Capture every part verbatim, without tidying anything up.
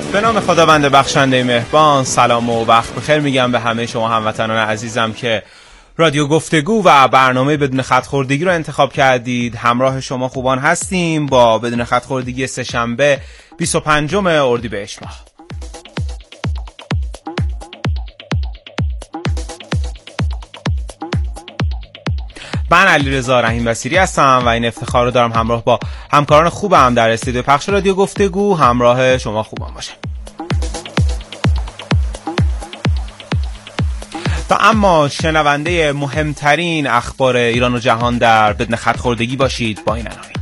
به نام خداوند بخشنده مهربان. سلام و وقت بخیر میگم به همه شما هموطنان عزیزم که رادیو گفتگو و برنامه بدون خط خوردگی رو انتخاب کردید. همراه شما خوبان هستیم با بدون خط خوردگی سه‌شنبه بیست و پنجم اردیبهشت ماه. من علیرضا رحیم بصیری هستم و این افتخار رو دارم همراه با همکاران خوبم در استودیو پخش رادیو گفتگو همراه شما خوبان باشم. تا اما شنونده مهمترین اخبار ایران و جهان در بدون خط خوردگی باشید با این عناوین.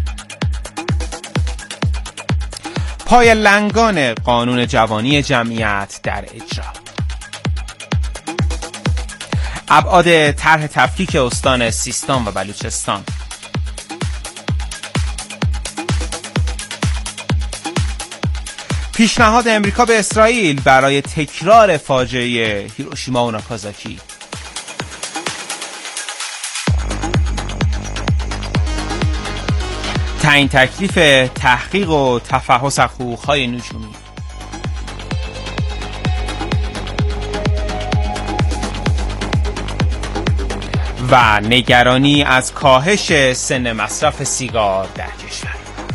پای لنگان قانون جوانی جمعیت در اجرا. ابعاد طرح تفکیک استان سیستان و بلوچستان. پیشنهاد امریکا به اسرائیل برای تکرار فاجعه هیروشیما و ناکازاکی. تعیین تکلیف تحقیق و تفحص حقوق‌های نجومی. و نگرانی از کاهش سن مصرف سیگار در کشور.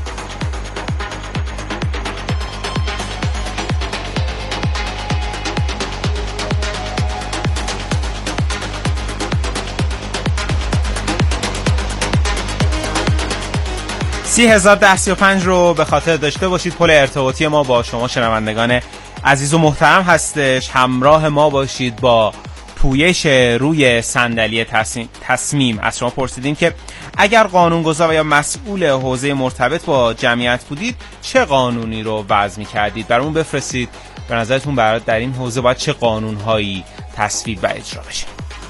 سی هزار ده سی و پنج رو به خاطر داشته باشید. پل ارتباطی ما با شما شنوندگان عزیز و محترم هستش. همراه ما باشید با پویش روی صندلی تصمیم. تصمیم از شما پرسیدیم که اگر قانونگذار و یا مسئول حوزه مرتبط با جمعیت بودید چه قانونی رو وضع می‌کردید؟ برامون بفرستید. به نظرتون برای در این حوزه باید چه قانون‌هایی تصویب و اجرا بشه؟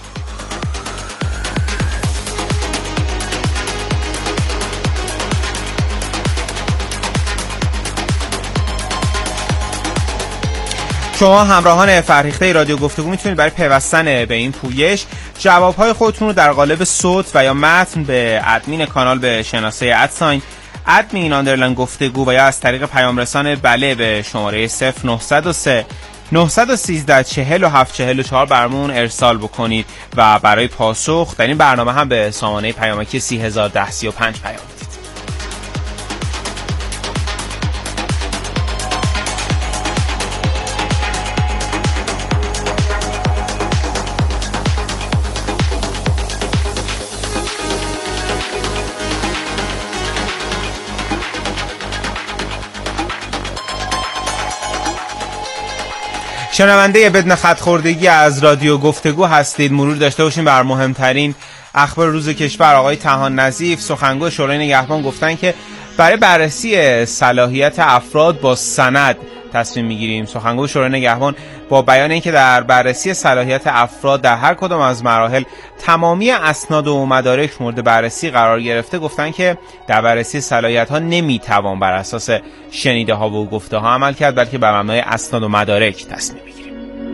شما همراهان فرهیخته رادیو گفتگو میتونید برای پیوستن به این پویش جوابهای خودتون رو در قالب صوت و یا متن به ادمین کانال به شناسه ادساین ادمین آندرلاین گفتگو و یا از طریق پیام رسان بله به شماره صفر نه صفر سه نه یک سه چهل و هفت چهل و چهار برامون ارسال بکنید و برای پاسخ در این برنامه هم به سامانه پیامکی سی هزار ده سی و پنج پیام بدید. شنونده بدون خط خوردگی از رادیو گفتگو هستید. مرور داشته باشیم بر مهمترین اخبار روز کشور. آقای طحان نظیف سخنگوی شورای نگهبان گفتن که برای بررسی صلاحیت افراد با سند تصمیم میگیریم. سخنگوی شورای نگهبان با بیان اینکه در بررسی صلاحیت افراد در هر کدام از مراحل تمامی اسناد و مدارک مورد بررسی قرار گرفته گفتن که در بررسی صلاحیت ها نمیتوان بر اساس شنیده ها و گفته ها عمل کرد بلکه بر مبنای اسناد و مدارک تصمیم بگیریم.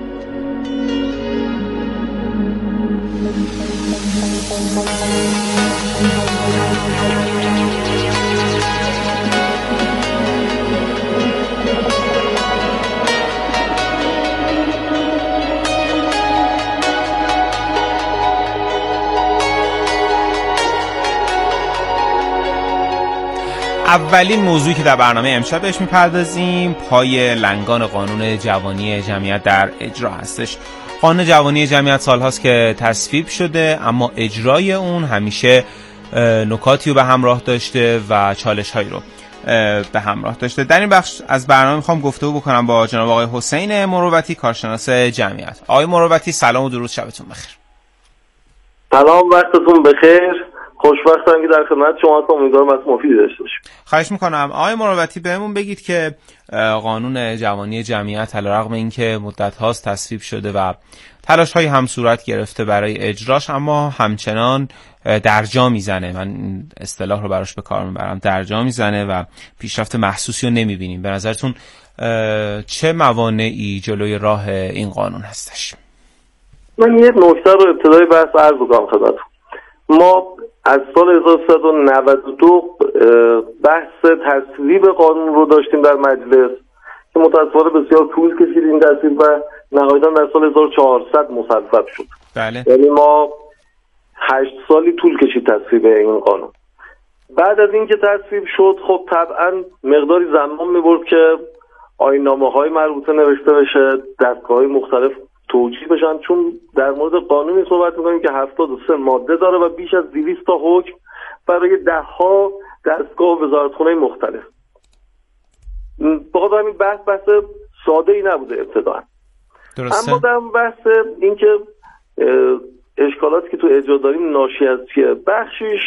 اولین موضوعی که در برنامه امشب بهش میپردازیم پای لنگان قانون جوانی جمعیت در اجرا هستش. قانون جوانی جمعیت سالهاست که تصویب شده اما اجرای اون همیشه نکاتی رو به همراه داشته و چالش هایی رو به همراه داشته. در این بخش از برنامه میخوام گفتگو بکنم با جناب آقای حسین مروتی کارشناس جمعیت. آقای مروتی سلام و درود، شبتون بخیر. سلام، وقتتون بخیر. خوشبختم که در خدمت شما هستم. امیدوارم از مفید داشته باشیم. خواهش میکنم. آقای مروتی بهمون بگید که قانون جوانی جمعیت علیرغم اینکه مدت هاست تصویب شده و تلاش هایی هم صورت گرفته برای اجراش اما همچنان درجا میزنه. من اصطلاح رو براش به کار میبرم، درجا میزنه و پیشرفت محسوسی رو نمیبینیم. به نظرتون چه موانعی جلوی راه این قانون هستش؟ من یه نکته رو ابتدای بحث عرض بکنم خدمتتون. ما از سال هزار و سیصد و نود و دو بحث تصویب قانون رو داشتیم در مجلس که متأسفانه بسیار طول کشید این تصویب و نهایتاً در سال هزار و چهارصد مصوب شد. بله. یعنی ما هشت سالی طول کشید تصویب این قانون. بعد از اینکه تصویب شد خب طبعا مقداری زمان می‌برد که آیین‌نامه‌های مربوطه نوشته بشه، دستگاه‌های مختلف توجیه بشن، چون در مورد قانونی صحبت می‌کنیم که هفتاد و سه ماده داره و بیش از دویست تا حکم برای ده‌ها دستگاه و وزارتخانه‌های مختلف. بخاطر همین بحث بحث ساده‌ای نبوده ابتداً. درسته. اما در بحث اینکه اشکالاتی که تو اجرا داریم ناشی از چیه، بخشیش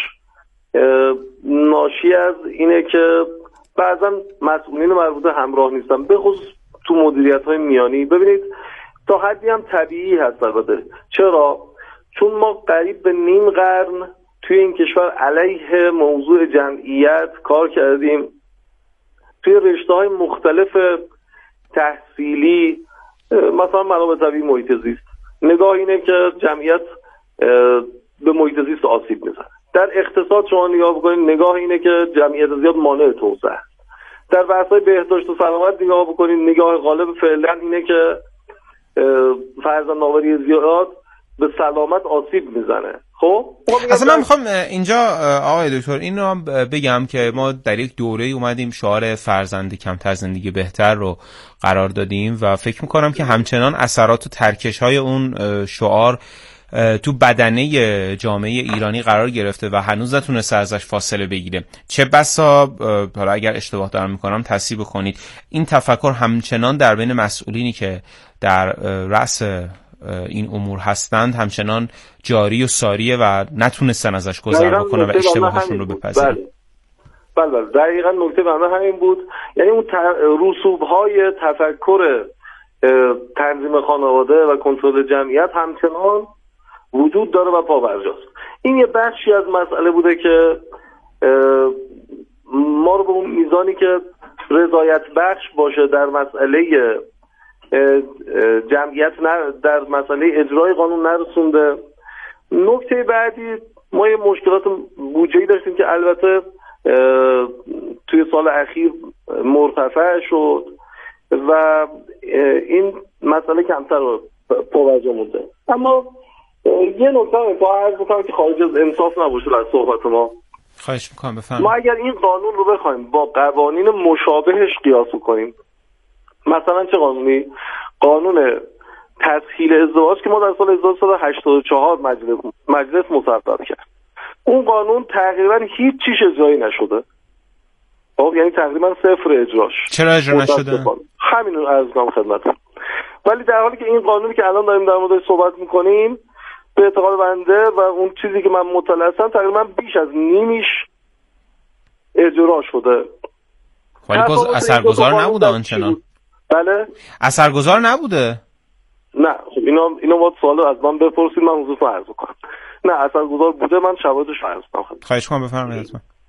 ناشی از اینه که بعضا مسئولین مربوطه همراه نیستن، به خصوص تو مدیریت‌های میانی. ببینید تا حدی هم طبیعی هست البته. چرا؟ چون ما قریب به نیم قرن توی این کشور علیه موضوع جمعیت کار کردیم، توی رشته‌های مختلف تحصیلی، مثلا منابع طبیعی، محیط زیست. نگاه اینه که جمعیت به محیط زیست آسیب میزنه. در اقتصاد شما نگاه بکنید، نگاه اینه که جمعیت زیاد مانع توسعه است. در بحث‌های بهداشت و سلامت نگاه بکنید، نگاه غالب فعلا اینه که فرزندآوری زیاد به سلامت آسیب میزنه. خب اصلا من میخوام اینجا آقای دکتر این رو هم بگم که ما در یک دوره اومدیم شعار فرزند کمتر زندگی بهتر رو قرار دادیم و فکر میکنم که همچنان اثرات و ترکش‌های اون شعار تو بدنه جامعه ایرانی قرار گرفته و هنوز نتونسته ازش فاصله بگیره. چه بسا، حالا اگر اشتباه دارم میکنم تصحیح بکنید، این تفکر همچنان در بین مسئولینی که در رأس این امور هستند همچنان جاری و ساریه و نتونستن ازش گذر بکنن و اشتباهشون رو بپذیرن. بله بله دقیقاً نکته بنده همین بود. یعنی اون رسوب‌های تفکر تنظیم خانواده و کنترل جمعیت همچنان وجود داره و پابرجاست. این یه بخشی از مسئله بوده که ما رو به اون میزانی که رضایت بخش باشه در مسئله جمعیت در مسئله اجرای قانون نرسونده. نکته بعدی، ما یه مشکلات بودجه‌ای داشتیم که البته توی سال اخیر مرتفع شد و این مسئله کمتر رو پابرجا مونده. اما یه نکته رو با عرض بکنم که خارج از انصاف نباشه در صحبت ما. خواهش میکنم بفرمایید. ما اگر این قانون رو بخوایم با قوانین مشابهش قیاس کنیم، مثلا چه قانونی؟ قانون تسهیل ازدواج که ما در سال هزار و سیصد و هشتاد و چهار مجلس مجلس مصوب کرد. اون قانون تقریبا هیچ چیش اجرایی نشده. خب یعنی تقریبا صفر اجراش. چرا اجرا نشده؟ همین رو عرض کنم خدمتتون. ولی در حالی که این قانونی که الان داریم در موردش صحبت می‌کنیم به اعتقاد بنده و اون چیزی که من مطلع هستم تقریبا بیش از نیمیش اجرا شده. ولی باز اثرگذار نبوده آنچنان. بله؟ اثرگذار نبوده. نه خب اینا اینا باید سوال از من بپرسید، من حضورتون عرض کنم. نه اثرگذار بوده، من شواهدش عرض کنم. خواهش می‌کنم بفرمایید.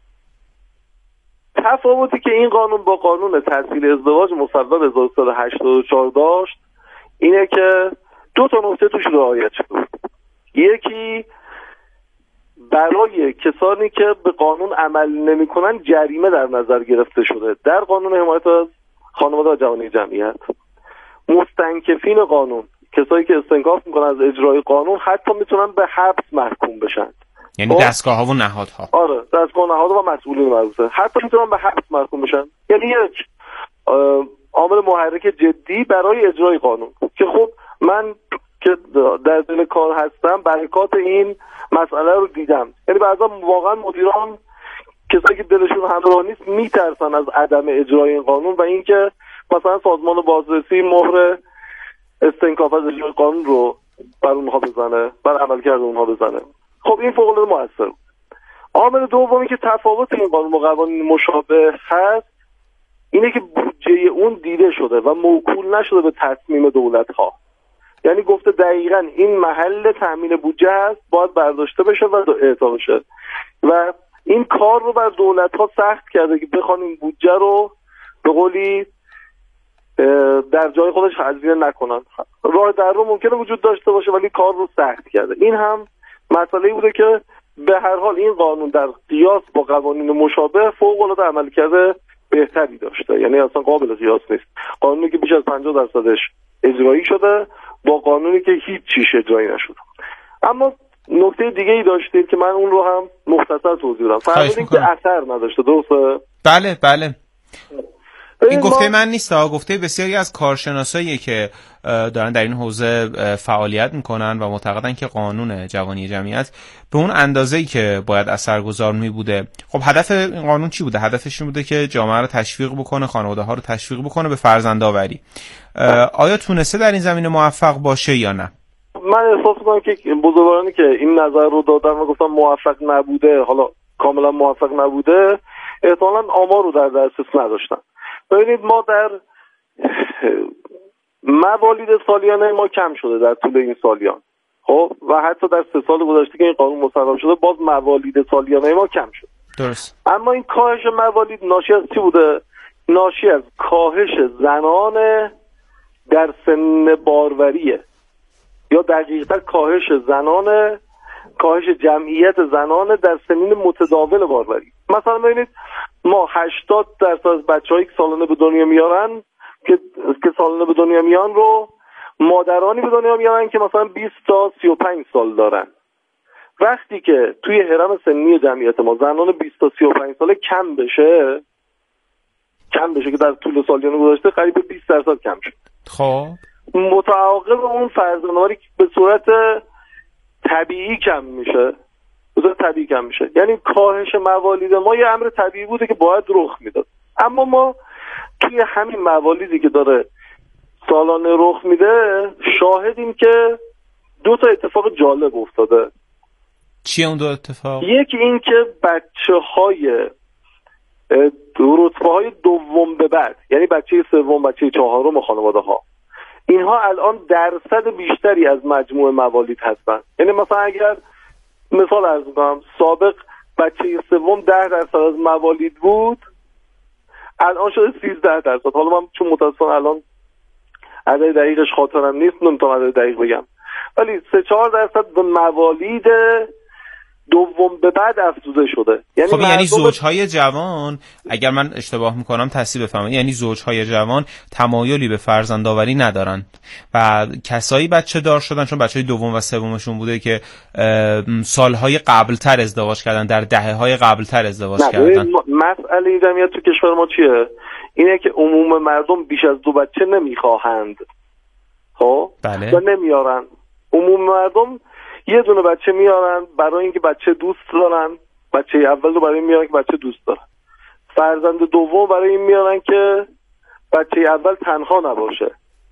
تفاوتی که این قانون با قانون تسهیل ازدواج مصوب هزار و سیصد و هشتاد و چهار داشت اینه که دو تا نکته توش رعایت شده. یکی، برای کسانی که به قانون عمل نمی‌کنن جریمه در نظر گرفته شده در قانون حمایت از خانواده و جوانی جمعیت. مستنکفین قانون، کسایی که استنکاف میکنن از اجرای قانون، حتی میتونن به حبس محکوم بشن. یعنی دستگاه‌ها و نهادها. آره، دستگاه و نهادها و مسئولین مربوطه حتی میتونن به حبس محکوم بشن. یعنی یک عامل محرک جدی برای اجرای قانون که خب من که در دل کار هستم برکات این مسئله رو دیدم. یعنی بعضا واقعا مدیران، کسایی که دلشون همراه نیست، میترسن از عدم اجرای این قانون و اینکه مثلا سازمان بازرسی مهر استنکاف از اجرای قانون رو بر اونها بزنه، بر عملکرد اونها بزنه. خب این فوق العاده موثر بود. عامل دومی که تفاوت این قانون با قوانین مشابه هست اینه که بودجه اون دیده شده و موکول نشده به تصمیم دولت‌ها. یعنی گفته دقیقاً این محل تامین بودجه هست، باید برداشته بشه و اعطا بشه و این کار رو بر دولت‌ها سخت کرده که بخوان این بودجه رو به قولی در جای خودش هزینه نکنن. راه در رو ممکنه وجود داشته باشه ولی کار رو سخت کرده. این هم مسئله‌ای بوده که به هر حال این قانون در قیاس با قوانین مشابه فوق‌العاده عمل کرده بهتری داشته، یعنی اصلا قابل قیاس نیست. قانونی که بیش از پنجاه درصدش اجرایی شده با قانونی که هیچ چیش اجرایی نشده. اما نکته دیگه ای داشتید که من اون رو هم مختصر توضیح بدم. فرمودین که اثر نداشته، درسته؟ بله بله. این گفته من نیست ها، گفته بسیاری از کارشناسایی که دارن در این حوزه فعالیت میکنن و معتقدن که قانون جوانی جمعیت به اون اندازه‌ای که باید اثرگذار می بوده. خب هدف این قانون چی بوده؟ هدفش این بوده که جامعه رو تشویق بکنه، خانواده ها رو تشویق بکنه به فرزندآوری. آیا تونسته در این زمینه موفق باشه یا نه؟ من احساس میکنم که بزرگوارانی که این نظر رو دادن و گفتن موفق نبوده، حالا کاملا موفق نبوده، احتمالاً آمار رو در دسترس نداشتن. ببینید ما در موالید سالیانه ما کم شده در طول این سالیان، خب و حتی در سه سال گذشته که این قانون مصوب شده باز موالید سالیانه ما کم شد. درست. اما این کاهش موالید ناشی از چی بوده؟ ناشی از کاهش زنان در سن باروریه، یا دقیق‌تر کاهش زنان کاهش جمعیت زنان در سنین متداول باروری. مثلا ببینید ما هشتاد درصد از بچه‌هایی که سالانه به دنیا میارن که که سالانه به دنیا میان رو مادرانی به دنیا میارن که مثلا بیست تا سی و پنج سال دارن. وقتی که توی هرم سنی جمعیت ما زنان بیست تا سی و پنج ساله کم بشه کم بشه که در طول سالیان گذشته قریب بیست درصد کم شد. خب متعاقب اون فرزندآوری به صورت طبیعی کم میشه، به صورت طبیعی کم میشه. یعنی کاهش موالید ما یه امر طبیعی بوده که باید رخ میداد، اما ما توی همین موالیدی که داره سالانه رخ میده شاهدیم که دو تا اتفاق جالب افتاده. چیه اون دو اتفاق؟ یکی این که بچه های رتبه های دوم به بعد، یعنی بچه سوم، بچه چهارم خانواده ها، اینها الان درصد بیشتری از مجموع موالید هستن. یعنی مثلا اگر مثال عرض کنم، سابق بچه سوم ده درصد از موالید بود، الان شده سیزده درصد. حالا من چون متاسفانه الان عدد دقیقش خاطرم نیست نمیتونم عدد دقیق بگم، ولی سه چهار درصد به موالید دوم به بعد افزوده شده. یعنی خب یعنی زوجهای جوان، اگر من اشتباه میکنم تصحیح بفرمایید، یعنی زوجهای جوان تمایلی به فرزندآوری ندارن و کسایی بچه دار شدن چون بچهای دوم و سومشون بوده که سالهای قبلتر ازدواج کردن، در دهه‌های قبلتر ازدواج کردن. مسئله جمعیت تو کشور ما چیه؟ اینه که عموم مردم بیش از دو بچه نمیخواهند، خب بله. و نمیارن. عموم مردم یه دونه بچه میارن برای اینکه بچه دوست دارن، بچه اول رو برای این میارن که بچه دوست دارن، فرزند دوم برای این میارن که بچه اول تنها نباشه.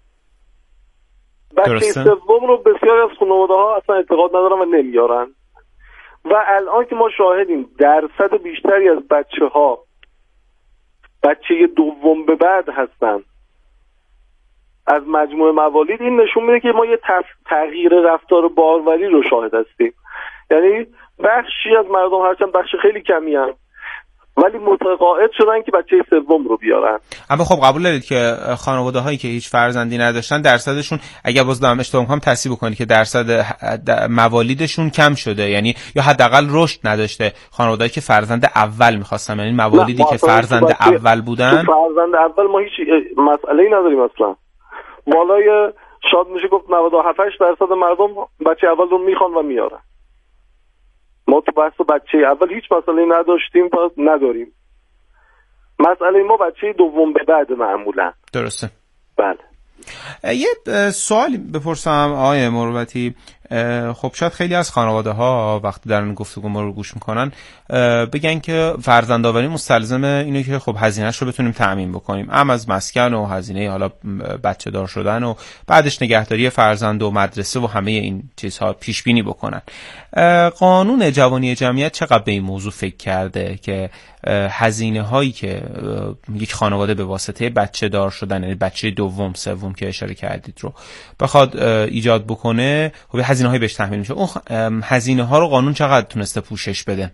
بچه سوم رو بسیاری از خانواده ها اصلا اعتقاد ندارن و نمیارن. و الان که ما شاهدیم درصد بیشتری از بچه ها بچه دوم به بعد هستن از مجموع موالید، این نشون میده که ما یه تغییر رفتار باروری رو شاهد هستیم. یعنی بخشی از مردم، هرچند بخش خیلی کمی هم، ولی متقاعد شدن که بچه سوم رو بیارن. اما خب قبول دارید که خانواده هایی که هیچ فرزندی نداشتن درصدشون، اگر باز دارم اشتباه می‌کنم تصحیح بکنید، که درصد موالیدشون کم شده، یعنی یا حداقل رشد نداشته. خانواده‌ای که فرزند اول می‌خواستن، یعنی موالیدی که فرزند اول بودن، فرزند اول ما هیچ مسئله‌ای نداریم اصلا. بالای شاید میشه گفت نود و هفت درصد مردم بچه اول رو میخوان و میارن. ما تو بحث بچه اول هیچ مسئله نداشتیم و نداریم. مسئله ما بچه دوم به بعد معمولا. درسته. بله. یه سوالی بپرسم آقای مروتی. خب شاید خیلی از خانواده ها وقتی دارن گفتگو ما رو گوش میکنن بگن که فرزندآوری مستلزم اینه که خب هزینه‌اش رو بتونیم تأمین بکنیم، هم از مسکن و هزینه حالا بچه دار شدن و بعدش نگهداری فرزند و مدرسه و همه این چیزها پیش بینی بکنن. قانون جوانی جمعیت چقدر به این موضوع فکر کرده که هزینه هایی که یک خانواده به واسطه بچه دار شدن، یعنی بچه دوم سوم که اشاره کردید رو بخواد ایجاد بکنه، خب هزینه هایی بهش تحمیل میشه، اون هزینه ها رو قانون چقدر تونسته پوشش بده؟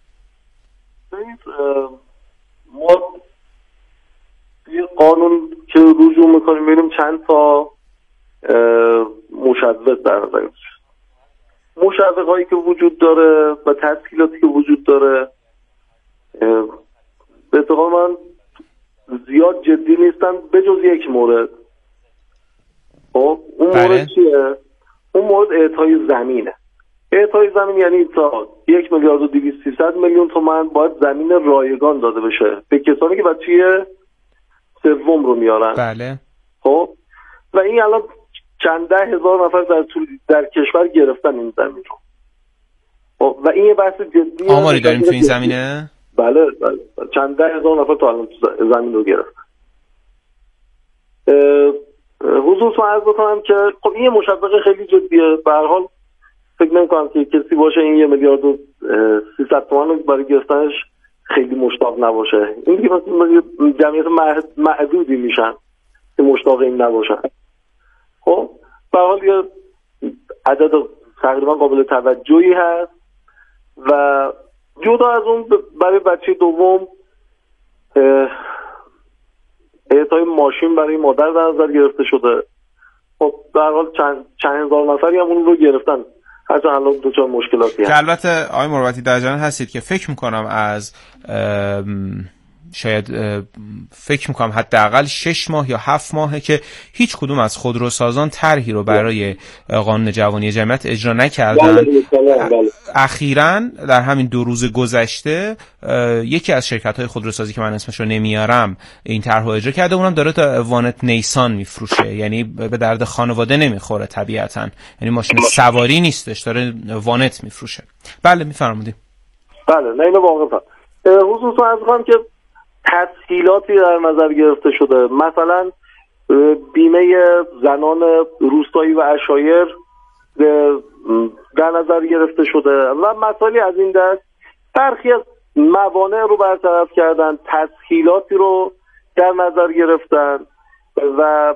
ما یه قانون که رجوع میکنیم ببینیم چند تا مشوق در نظر میگیره. مشوق هایی که وجود داره و تسهیلاتی که وجود داره، به اعتقاد من زیاد جدی نیستن به جز یک مورد. خب اون بله. مورد چیه؟ اون مورد اعطای زمینه. اعطای زمین یعنی تا یک میلیارد و دویست سیصد میلیون تومان باید زمین رایگان داده بشه به کسانی که بچه سوم رو میارن. بله. خب و این الان چند ده هزار نفر در طول در کشور گرفتن این زمین رو. خب و این یه بحث جدیه. آماری داریم تو این زمینه؟ بله بله چند ده هزار نفر تا الان زمین رو گرفتن. حضور تو عرض بکنم که خب این یه مشوق خیلی جدیه. به هر حال فکر نمی‌کنم که کسی باشه این یه میلیارد و سیصد تومان رو برای گرفتنش خیلی مشتاق نباشه. این دیگه مثلا جمعیت معدودی میشن که مشتاق این نباشن. خب به هر حال یه عدد تقریبا قابل توجهی هست و جدا از اون برای بچه دوم اعطای ماشین برای مادر در نظر گرفته شده. خب در حال چند چند هزار نفری هم اون رو گرفتن، هرچند الان دوچار مشکلاتی هست. که البته آقای مروتی در جریان هستید که فکر میکنم از شاید فکر میکنم حداقل شش ماه یا هفت ماهه که هیچ کدوم از خودروسازان طرحی رو برای قانون جوانی جمعیت اجرا نکردن. اخیراً در همین دو روز گذشته یکی از شرکت‌های خودروسازی که من اسمش رو نمیارم این طرح رو اجرا کرده، اونم داره تا وانت نیسان میفروشه، یعنی به درد خانواده نمیخوره طبیعتاً، یعنی ماشین سواری نیستش، داره وانت میفروشه. بله میفرمایید. بله نه اینو واقعا خصوصا از کنم که تسهیلاتی در نظر گرفته شده، مثلا بیمه زنان روستایی و عشایر در نظر گرفته شده و مسائلی از این دست. برخی از موانع رو برطرف کردن، تسهیلاتی رو در نظر گرفتن و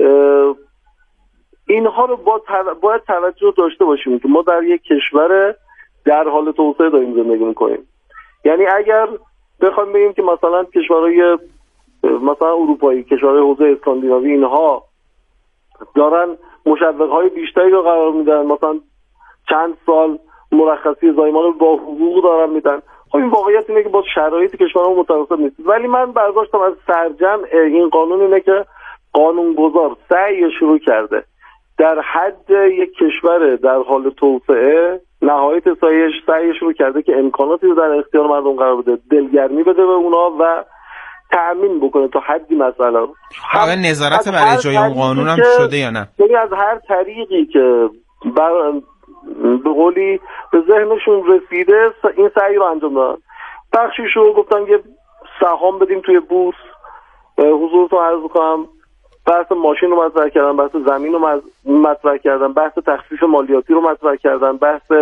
اینها رو باید توجه داشته باشیم که ما در یک کشور در حال توسعه داریم زندگی میکنیم. یعنی اگر بخوایم بگیم که مثلا کشورهای مثلا اروپایی، کشورهای حوزه اسکاندیناوی اینها دارن مشوق‌های بیشتری رو قرار میدن، مثلا چند سال مرخصی زایمان رو با حقوق دارن میدن، خب این واقعیت اینه که با شرایط کشورها متناسب نیست. ولی من برداشتم از سرجمع این قانون اینه که قانونگذار سعی شروع کرده در حد یک کشور در حال توسعه نهایت سعیش سعی شروع کرده که امکاناتی رو در اختیار مردم قرار بده، دلگرمی بده به اونا و تأمین بکنه تا حدی مسئله رو. آقا نظارت بر اجرای اون قانون هم شده یا نه؟ یعنی از هر طریقی که بر به قولی به ذهنشون رسیده این سعی رو انجام دادن. بخشیش رو گفتن که سهام بدیم توی بورس، حضورتون عرض کنم بحث ماشین رو مطرح کردن، بحث زمین رو مطرح کردن، بحث تخفیف مالیاتی رو مطرح کردن، بحث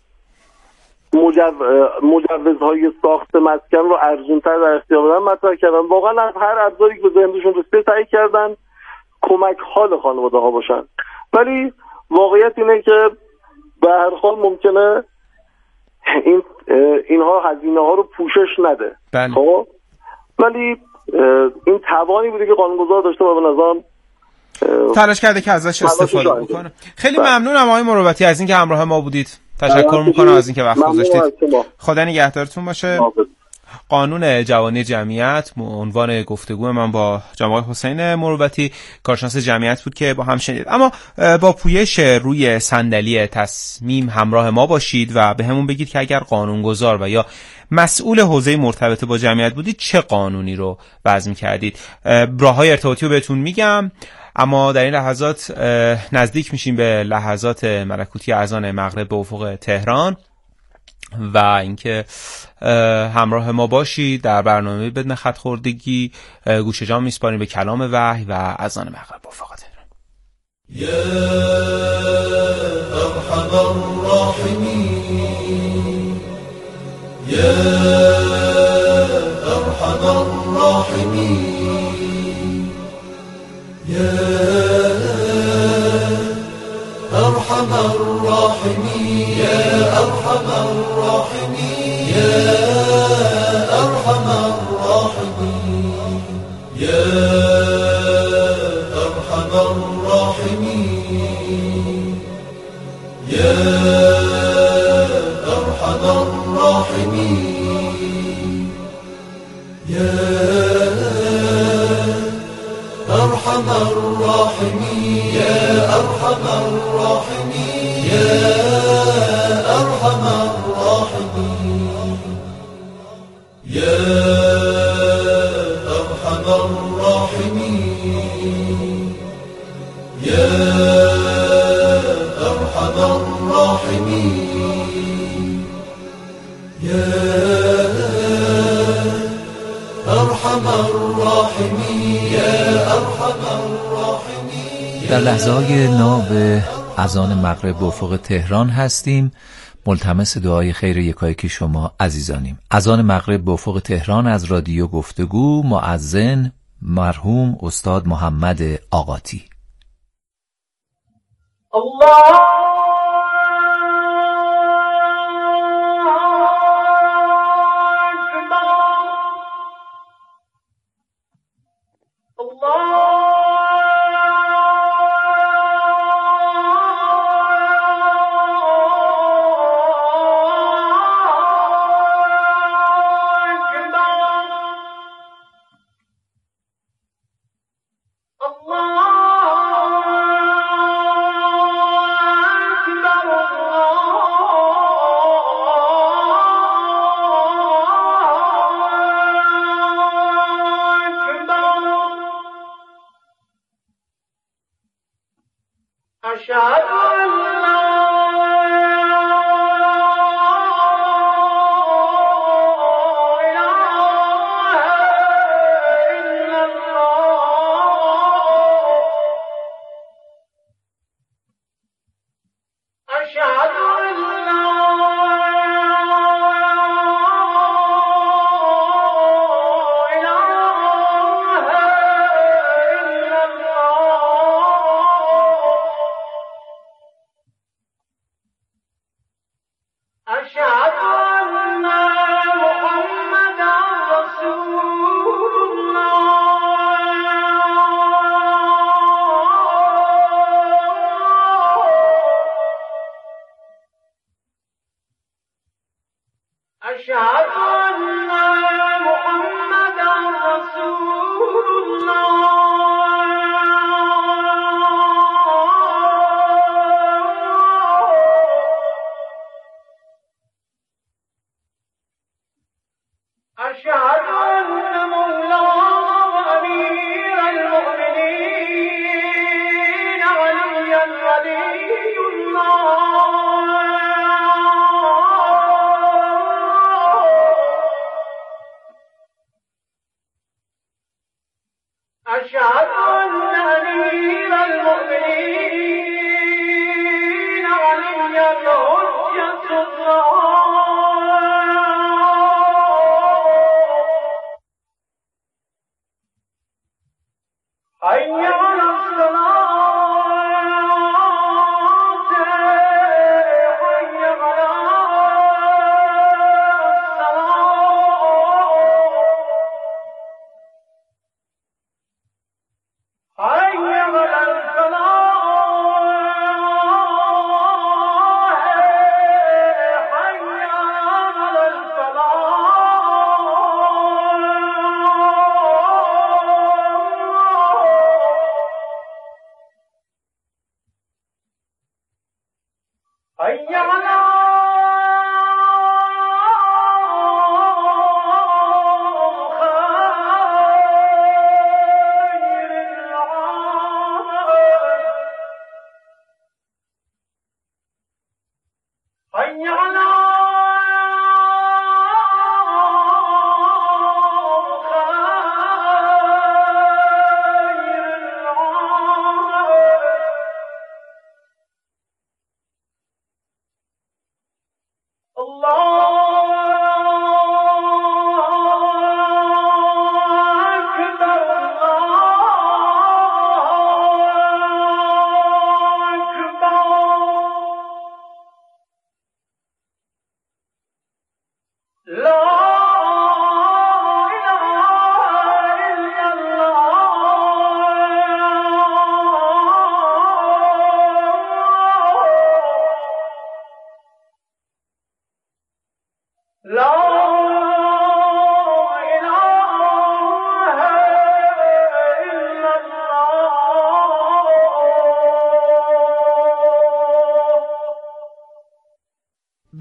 مجو... مجوزهای ساخت مسکن رو ارزونتر در اختیار دادن مطرح کردن. واقعا از هر ابزاری که به ذهنشون رسیده سعی کردن کمک حال خانواده ها باشن. ولی واقعیت اینه که به هر حال ممکنه این اینها هزینه ها رو پوشش نده. بله. خب ولی این توانی بوده که قانونگذار داشته و به نظرم تلاش کرده که ازش استفاده بکنه. خیلی ممنونم آقای مروتی از اینکه همراه ما بودید. تشکر میکنم از اینکه وقت گذاشتید. خدا نگهدارتون باشه. قانون جوانی جمعیت عنوان گفتگو من با جناب آقای حسین مروتی، کارشناس جمعیت بود که با هم شنید. اما با پویش روی صندلی تصمیم همراه ما باشید و به همون بگید که اگر قانونگذار و یا مسئول حوزه مرتبط با جمعیت بودید چه قانونی رو وضع می‌کردید. راه‌های ارتباطی رو بهتون میگم، اما در این لحظات نزدیک میشیم به لحظات ملکوتی اذان مغرب به افق تهران و اینکه همراه ما باشید در برنامه بدون خط خوردگی. گوش جان میسپاریم به کلام وحی و اذان مغرب به افق تهران. یا ارحم الراحمین، یا ارحم الراحمین، یا ارحم الراحمین، یا ارحم الراحمین، یا ارحم الراحمین، یا ارحم الراحمین، یا ارحم الراحمین، یا أرحم الراحمين يا أرحم الراحمين يا أرحم الراحمين يا أرحم الراحمين يا أرحم الراحمين يا أرحم الراحمين يا أرحم الراحمين. در لحظه‌های ناب اذان مغرب به افق تهران هستیم. ملتمس دعای خیر یکایک شما عزیزانیم. اذان مغرب به افق تهران از رادیو گفتگو، مؤذن مرحوم استاد محمد آقاتی. الله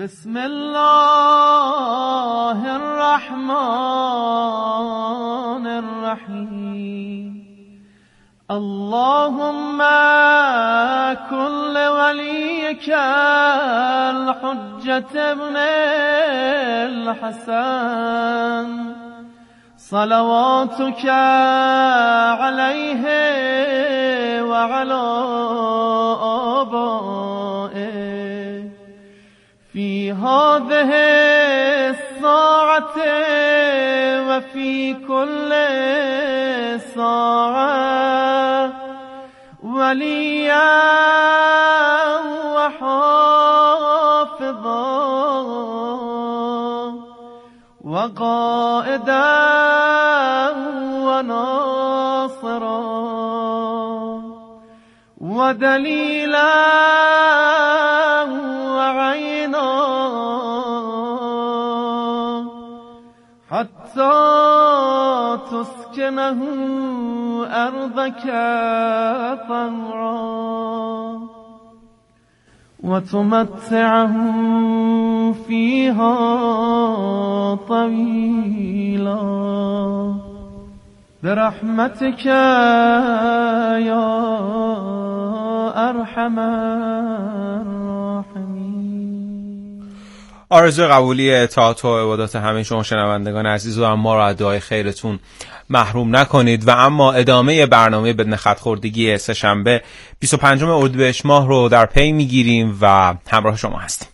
بسم الله الرحمن الرحیم اللهم كن لوليك الحجة ابن الحسن صلواتك عليه وعلى آبائه في هذه الساعة وفي كل ساعة وليا وحافظا وقائدا وناصرا ودليلا وعينا حتى تسكنه أرضك طوعا وتمتعه فيها طويلا برحمتك يا أرحم الراحمين. آرزوی قبولی اطاعت و عبادات همه شما شنوندگان عزیز و اما را دعای خیرتون محروم نکنید. و اما ادامه برنامه بدون خطخوردگی سه‌شنبه بیست و پنجم اردیبهشت ماه رو در پی میگیریم و همراه شما هستیم.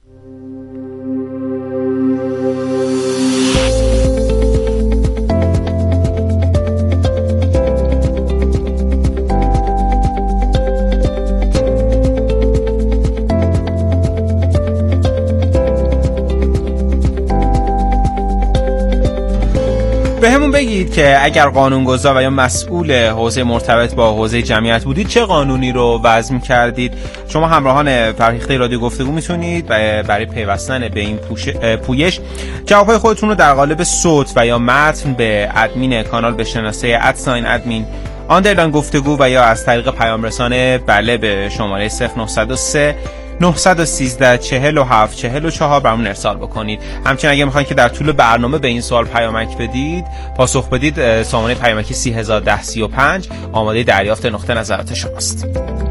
به همون بگید که اگر قانونگذار و یا مسئول حوزه مرتبط با حوزه جمعیت بودید چه قانونی رو وضع کردید. شما همراهان فرهیخته رادیو گفتگو میتونید برای پیوستن به این پویش جوابهای خودتون رو در قالب صوت و یا متن به ادمین کانال به شناسه ادساین ادمین آندرلاین گفتگو و یا از طریق پیام رسانه بله به شماره صفر نه صفر سه نه یک سه چهل و هفت چهل و چهار برامون ارسال بکنید. همچنین اگه میخواین که در طول برنامه به این سوال پیامک بدید پاسخ بدید سامانه پیامکی سی هزار و ده سی و پنج آماده دریافت نقطه نظرات شماست.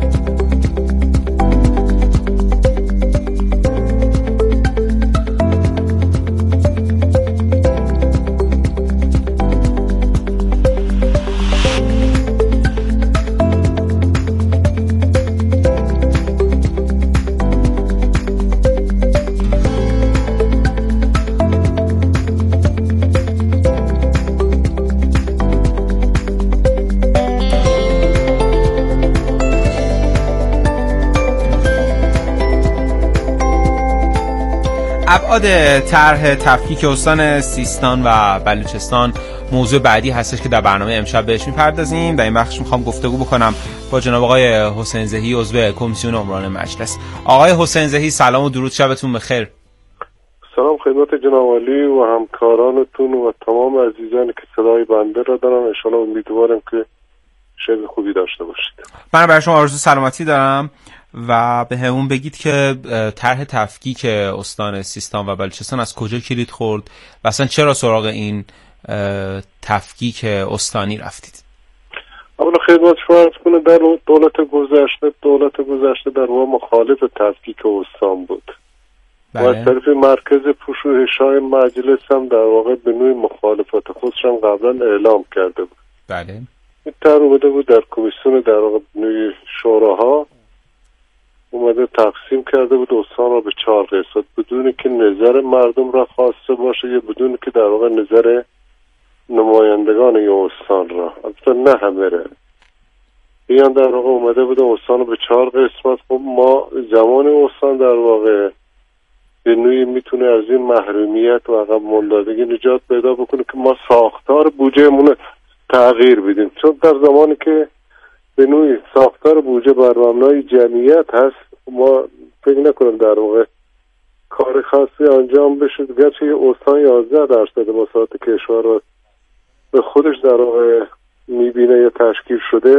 ابعاد طرح تفکیک استان سیستان و بلوچستان موضوع بعدی هستش که در برنامه امشب بهش میپردازیم. در این بخش میخوام گفتگو بکنم با جناب آقای حسین زهی عضو کمیسیون عمران مجلس. آقای حسین زهی سلام و درود، شبتون بخیر. سلام خدمت جناب عالی و همکارانتون و تمام عزیزانی که صدای بنده را دارن. ان شاءالله امیدوارم که شب خوبی داشته باشید. من برای شما آرزو سلامتی دارم و به همون بگید که طرح تفکیک استان سیستان و بلوچستان از کجا کلید خورد و اصلا چرا سراغ این تفکیک استانی رفتید؟ اولا خدمت شما عرض کنم در دولت گذشته دولت گذشته در واقع مخالف تفکیک استان بود. بله. و از طرف مرکز پژوهش‌های مجلس هم در واقع به نوعی مخالفت خودش هم قبلا اعلام کرده بود. بله. این طرح اومده بود در کمیسیون در واقع نوعی شوراها اومده تقسیم کرده بود استان را به چهار قسمت بدون که نظر مردم را خواسته باشه یا بدون که در واقع نظر نمایندگان یا استان را، البته نه همه را. بیان در واقع اومده بود استان را به چهار قسمت. خب ما زمان استان در واقع به نوعی میتونه از این محرومیت و عقب ماندگی نجات پیدا بکنه که ما ساختار بودجهمون تغییر بدیم، چون در زمانی که به نوعی ساختار بودجه بر مبنای جمعیت هست ما فکر نکنم در واقع کار خاصی انجام بشه. گرچه یه استان یازده درصد مساحت کشور رو به خودش در واقع میبینه یا تشکیل شده،